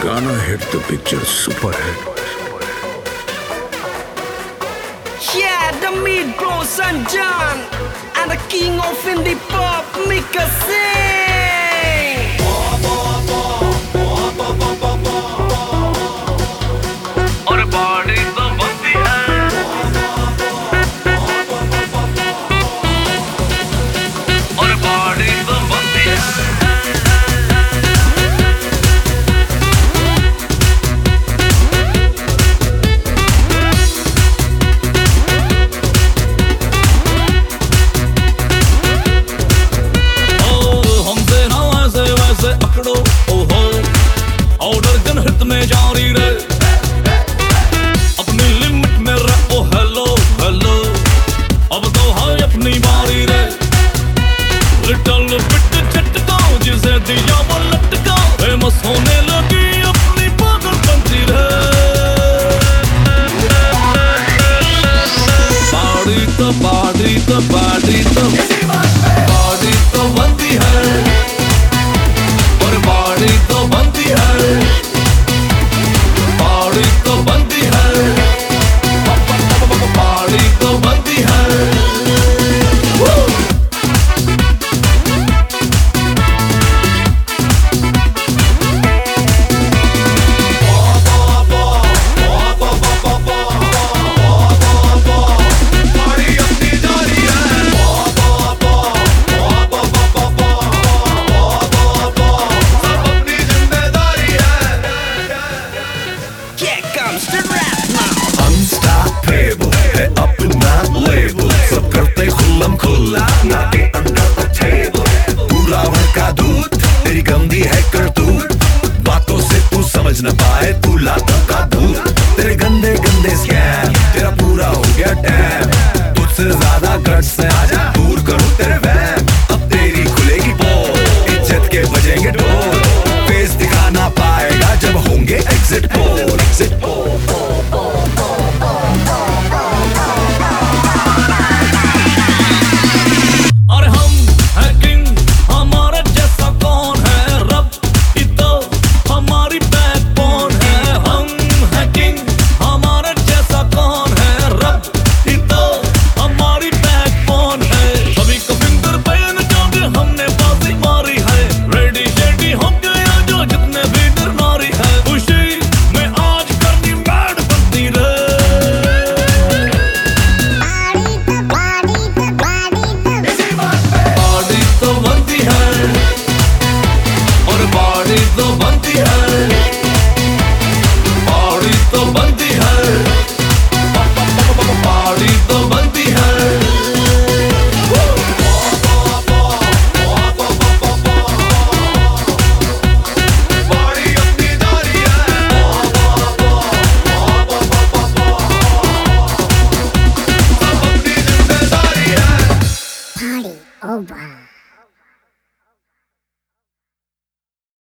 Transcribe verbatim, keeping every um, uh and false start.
गाना हिट तो picture super hit. Yeah, the meat bro San John and the king of indie pop, Mika Singh. और body तो बनती है, और बॉडी तो बनती है। ऑर्डर गन हिट में जारी रहे, अपनी लिमिट में रहो। हेलो हेलो अब तो है अपनी बारी रे। लिटिल बिट झटका जिसे दिया वो लटका, फेमस होने लगी अपनी पागल बनती रे। बाड़ी तो बाड़ी तो बाड़ी तो बाड़ी तो बनती है, और बाड़ी तो बनती है, बाड़ी तो बनती है, बाड़ी तो बनती है। Unstoppable है अपना लेबल, सब करते खुल्लम खुल्ला, नाटे अंडर द टेबल। पूरा भड़का दूध, तेरी गंदी है करतूत, बातों से तू समझ न पाए, तू लातों का दूध। तेरे गंदे गंदे स्कैम, तेरा पूरा हो गया डैम। तुझसे ज्यादा गट्स है, आजा दूर करूं तेरे वैम। अब तेरी खुलेगी पोल, इज्जत के बजेंगे ढोल, फेस दिखा ना पाएगा जब होंगे एग्जिट पोल। एग्जिट पोल तो